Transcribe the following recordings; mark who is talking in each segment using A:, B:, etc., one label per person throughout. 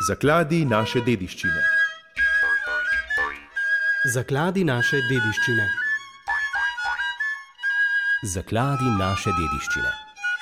A: Zakladi naše dediščine.
B: Zakladi naše dediščine.
C: Zakladi naše dediščine.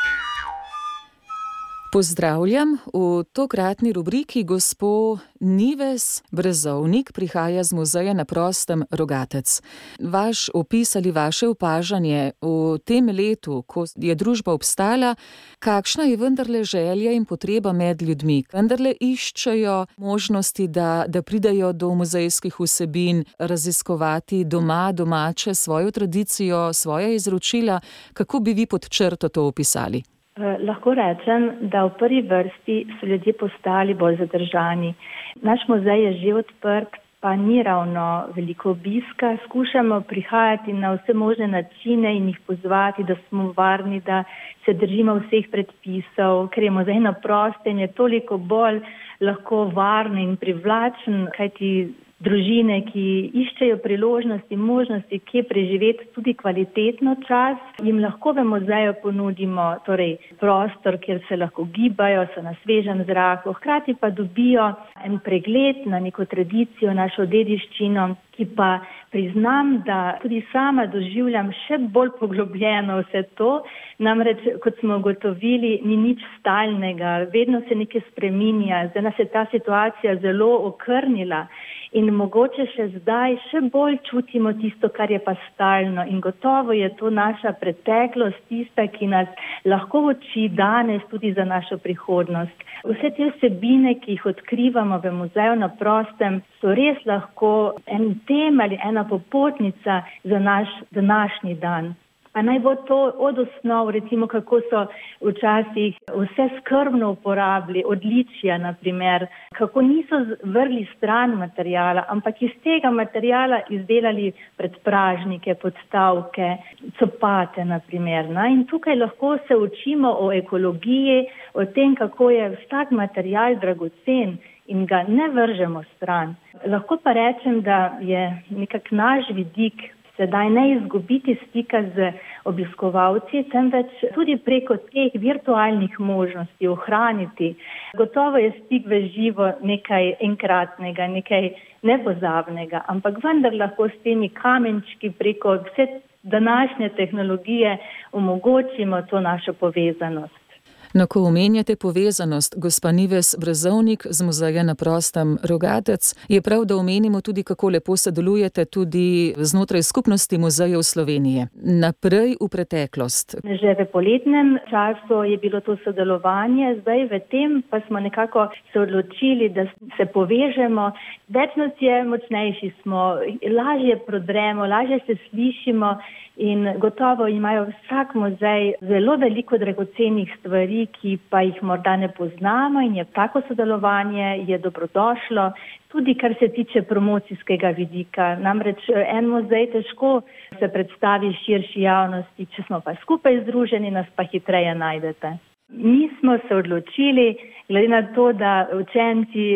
D: Pozdravljam, v tokratni rubriki gospo Nives Brezovnik prihaja z Muzeja na prostem Rogatec. Vaš opis ali vaše opažanje v tem letu, ko je družba obstala, kakšna je vendarle želja in potreba med ljudmi? Vendarle iščejo možnosti, da pridejo do muzejskih vsebin, raziskovati doma, domače, svojo tradicijo, svoja izročila. Kako bi vi pod črto to opisali?
E: Lahko rečem, da v prvi vrsti so ljudje postali bolj zadržani. Naš muzej je že odprt, pa ni ravno veliko obiska. Skušamo prihajati na vse možne načine in jih pozvati, da smo varni, da se držimo vseh predpisov, ker je muzej na prostem, je toliko bolj lahko varen in privlačen, kajti družine, ki iščejo priložnosti, možnosti, kje preživeti tudi kvalitetno čas, jim lahko v muzeju ponudimo prostor, kjer se lahko gibajo, so na svežem zraku, hkrati pa dobijo en pregled na neko tradicijo, našo dediščino, ki pa priznam, da tudi sama doživljam še bolj poglobljeno vse to. Namreč, kot smo ugotovili, ni nič stalnega, vedno se nekaj spreminja, zdaj nas je ta situacija zelo okrnila. In mogoče še zdaj še bolj čutimo tisto, kar je pa stalno. In gotovo je to naša preteklost, tista, ki nas lahko uči danes tudi za našo prihodnost. Vse te vsebine, ki jih odkrivamo v muzeju na prostem, so res lahko en temelj, ena popotnica za naš današnji dan. Pa naj bo to od osnov, recimo kako so včasih vse skrbno uporabili, odličja naprimer, kako niso vrgli stran materijala, ampak iz tega materijala izdelali predpražnike, podstavke, copate naprimer. In tukaj lahko se učimo o ekologiji, o tem, kako je vsak material dragocen in ga ne vržemo stran. Lahko pa rečem, da je nekak naš vidik sedaj ne izgubiti stika z obiskovalci, temveč tudi preko teh virtualnih možnosti ohraniti. Gotovo je stik v živo nekaj enkratnega, nekaj nepozabnega, ampak vendar lahko s temi kamenčki preko vse današnje tehnologije omogočimo to našo povezanost.
D: No, ko omenjate povezanost, gospa Nives Brezovnik z Muzeja na prostem Rogatec, je prav, da omenimo tudi, kako lepo sodelujete tudi znotraj skupnosti muzejev Slovenije. Naprej v preteklost.
E: Že v poletnem času je bilo to sodelovanje, zdaj v tem pa smo nekako se odločili, da se povežemo. Več nas je, močnejši smo, lažje prodremo, lažje se slišimo. In gotovo imajo vsak muzej zelo veliko dragocenih stvari, ki pa jih morda ne poznamo, in je tako sodelovanje je dobrodošlo, tudi kar se tiče promocijskega vidika. Namreč en muzej težko se predstavi širši javnosti, če smo pa skupaj združeni, nas pa hitreje najdete. Mi smo se odločili, glede na to, da učenci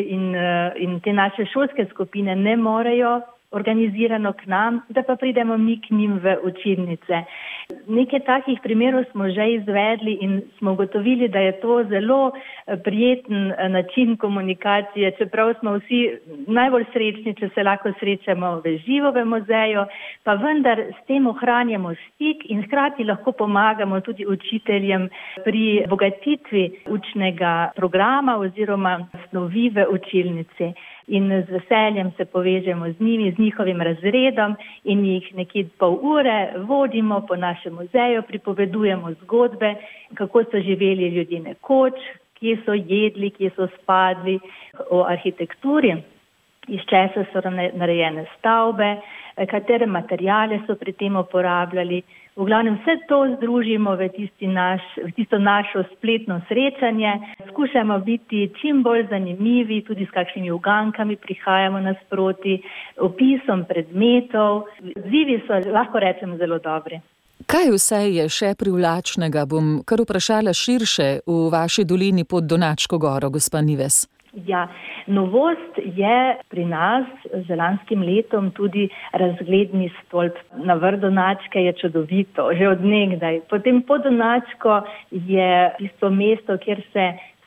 E: in te naše šolske skupine ne morejo organizirano k nam, da pa pridemo mi k njim v učilnice. Nekaj takih primerov smo že izvedli in smo ugotovili, da je to zelo prijeten način komunikacije, čeprav smo vsi najbolj srečni, če se lahko srečamo v živo v muzeju, pa vendar s tem ohranjamo stik in hkrati lahko pomagamo tudi učiteljem pri bogatitvi učnega programa oziroma snovi v učilnici. In z veseljem se povežemo z njimi, z njihovim razredom in jih nekje pol ure vodimo po našem muzeju, pripovedujemo zgodbe, kako so živeli ljudje nekoč, kje so jedli, kje so spadli, o arhitekturi, iz česa so narejene stavbe, katere materijale so pri tem uporabljali. V glavnem vse to združimo v tisto našo spletno srečanje. Skušamo biti čim bolj zanimivi, tudi s kakšnimi ugankami prihajamo nasproti, opisom predmetov. Odzivi so, lahko rečem, zelo dobri.
D: Kaj vse je še privlačnega? Bom kar vprašala širše v vaši dolini pod Donačko goro, gospa Nives.
E: Ja, novost je pri nas z lanskim letom tudi razgledni stolp. Na vrh Donačke je čudovito, že od nekdaj. Potem pod Donačko je tisto mesto, kjer se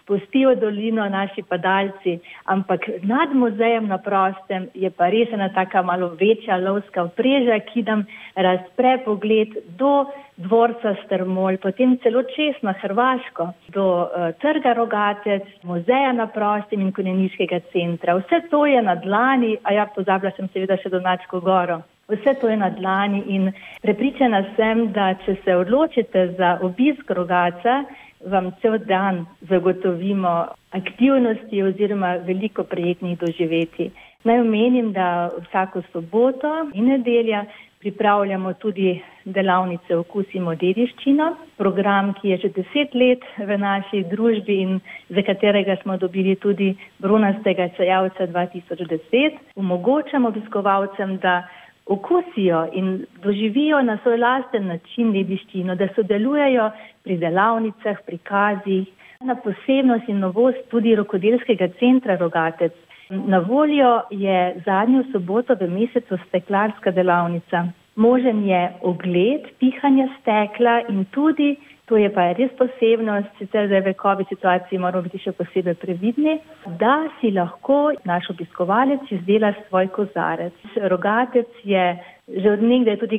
E: spustijo v dolino naši padalci, ampak nad muzejem na prostem je pa res ena taka malo večja lovska vpreža, ki nam razpre pogled do dvorca Strmol, potem celo čez na Hrvaško, do trga Rogatec, muzeja na prostem in konjeniškega centra. Vse to je na dlani, pozabila sem seveda še Donačko goro. Vse to je na dlani in prepričana sem, da če se odločite za obisk Rogatca, vam cel dan zagotovimo aktivnosti oziroma veliko prijetnih doživetij. Naj omenim, da vsako soboto in nedelja pripravljamo tudi delavnice Okusimo dediščino, program, ki je že 10 let v naši družbi in za katerega smo dobili tudi bronastega čajalca 2010. Omogočamo obiskovalcem, da okusijo in doživijo na svoj lasten način dediščino, da sodelujejo pri delavnicah, prikazih, na posebnost in novost tudi rokodelskega centra Rogatec. Na voljo je zadnjo soboto v mesecu steklarska delavnica. Možen je ogled pihanja stekla in tudi, to je pa res posebnost, sicer zdaj v COVID situaciji moramo biti še posebej previdni, da si lahko naš obiskovalec izdela svoj kozarec. Rogatec je že od nekdaj tudi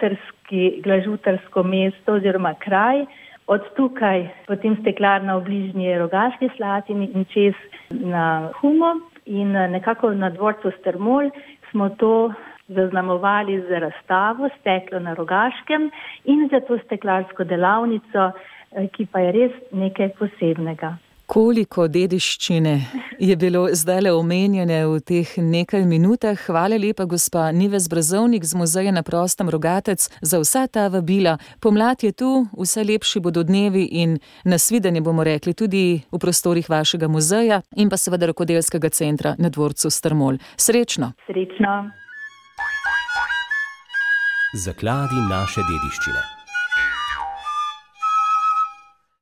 E: glažutarsko mesto oziroma kraj. Od tukaj potem steklarna v bližnji Rogaški Slatini in čez na Humo in nekako na dvorcu Strmol smo to zaznamovali z razstavo Steklo na Rogaškem in za to steklarsko delavnico, ki pa je res nekaj posebnega.
D: Koliko dediščine je bilo zdajle omenjene v teh nekaj minutah. Hvala lepa, gospa Nives Brezovnik z Muzeja na prostem Rogatec, za vsa ta vabila. Pomlad je tu, vse lepši bodo dnevi in nasvidenje bomo rekli tudi v prostorih vašega muzeja in pa seveda rokodelskega centra na dvorcu Strmol. Srečno!
E: Srečno!
C: Zakladi naše dediščine.